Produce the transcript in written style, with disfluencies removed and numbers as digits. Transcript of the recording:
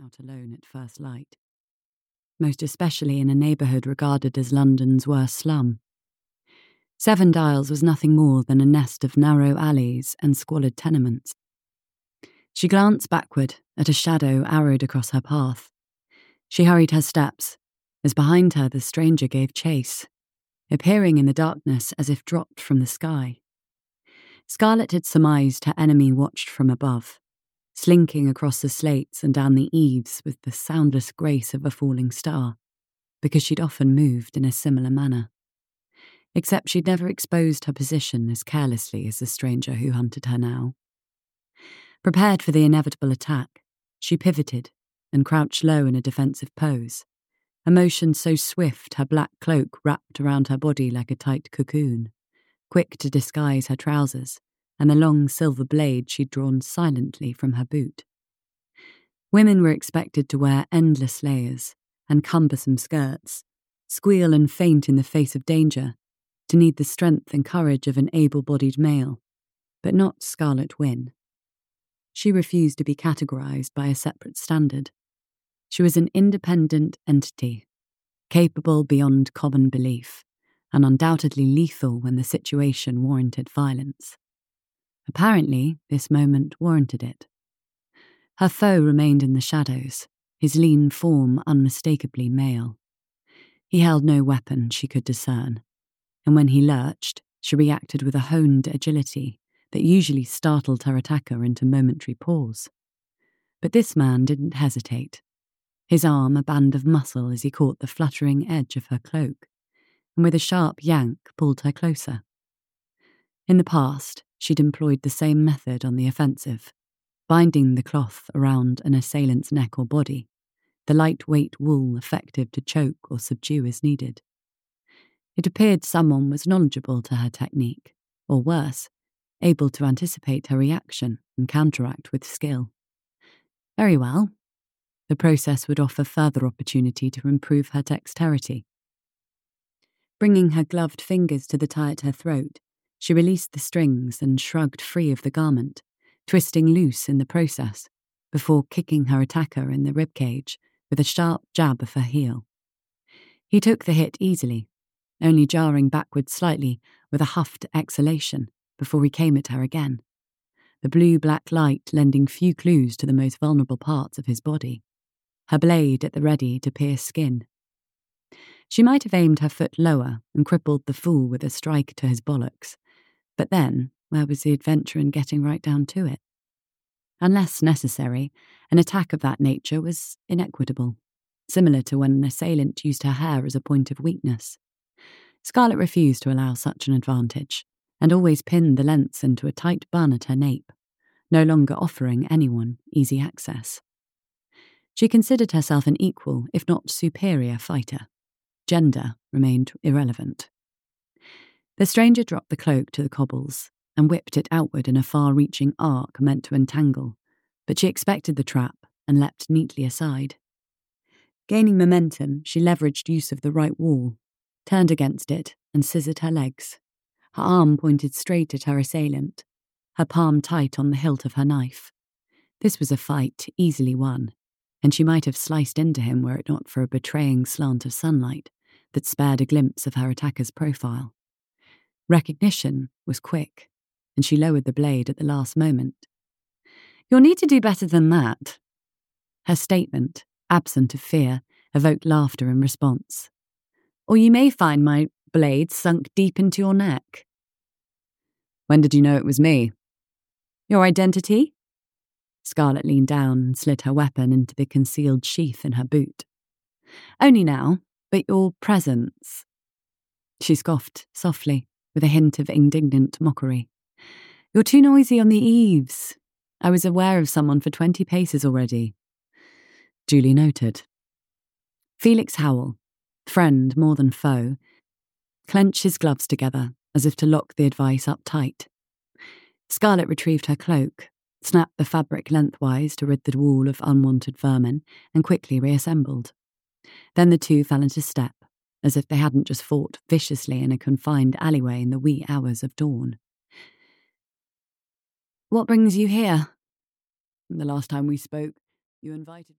out alone at first light, most especially in a neighbourhood regarded as London's worst slum. Seven Dials was nothing more than a nest of narrow alleys and squalid tenements. She glanced backward at a shadow arrowed across her path. She hurried her steps, as behind her the stranger gave chase, appearing in the darkness as if dropped from the sky. Scarlett had surmised her enemy watched from above, slinking across the slates and down the eaves with the soundless grace of a falling star, because she'd often moved in a similar manner. Except she'd never exposed her position as carelessly as the stranger who hunted her now. Prepared for the inevitable attack, she pivoted and crouched low in a defensive pose, a motion so swift her black cloak wrapped around her body like a tight cocoon, quick to disguise her trousers and the long silver blade she'd drawn silently from her boot. Women were expected to wear endless layers and cumbersome skirts, squeal and faint in the face of danger, to need the strength and courage of an able-bodied male, but not Scarlett Wynne. She refused to be categorised by a separate standard. She was an independent entity, capable beyond common belief, and undoubtedly lethal when the situation warranted violence. Apparently, this moment warranted it. Her foe remained in the shadows, his lean form unmistakably male. He held no weapon she could discern, and when he lurched, she reacted with a honed agility that usually startled her attacker into momentary pause. But this man didn't hesitate, his arm a band of muscle as he caught the fluttering edge of her cloak, and with a sharp yank pulled her closer. In the past, she'd employed the same method on the offensive, binding the cloth around an assailant's neck or body, the lightweight wool effective to choke or subdue as needed. It appeared someone was knowledgeable to her technique, or worse, able to anticipate her reaction and counteract with skill. Very well. The process would offer further opportunity to improve her dexterity. Bringing her gloved fingers to the tie at her throat, she released the strings and shrugged free of the garment, twisting loose in the process, before kicking her attacker in the ribcage with a sharp jab of her heel. He took the hit easily, only jarring backward slightly with a huffed exhalation before he came at her again, the blue-black light lending few clues to the most vulnerable parts of his body, her blade at the ready to pierce skin. She might have aimed her foot lower and crippled the fool with a strike to his bollocks, but then where was the adventure in getting right down to it? Unless necessary, an attack of that nature was inequitable, similar to when an assailant used her hair as a point of weakness. Scarlett refused to allow such an advantage, and always pinned the lengths into a tight bun at her nape, no longer offering anyone easy access. She considered herself an equal, if not superior, fighter. Gender remained irrelevant. The stranger dropped the cloak to the cobbles and whipped it outward in a far-reaching arc meant to entangle, but she expected the trap and leapt neatly aside. Gaining momentum, she leveraged use of the right wall, turned against it, and scissored her legs. Her arm pointed straight at her assailant, her palm tight on the hilt of her knife. This was a fight easily won, and she might have sliced into him were it not for a betraying slant of sunlight that spared a glimpse of her attacker's profile. Recognition was quick, and she lowered the blade at the last moment. "You'll need to do better than that." Her statement, absent of fear, evoked laughter in response. "Or you may find my blade sunk deep into your neck." "When did you know it was me?" "Your identity?" Scarlett leaned down and slid her weapon into the concealed sheath in her boot. "Only now, but your presence." She scoffed softly, with a hint of indignant mockery. "You're too noisy on the eaves. I was aware of someone for 20 paces already." Duly noted. Felix Howell, friend more than foe, clenched his gloves together as if to lock the advice up tight. Scarlett retrieved her cloak, snapped the fabric lengthwise to rid the wall of unwanted vermin, and quickly reassembled. Then the two fell into step, as if they hadn't just fought viciously in a confined alleyway in the wee hours of dawn. "What brings you here?" "The last time we spoke, you invited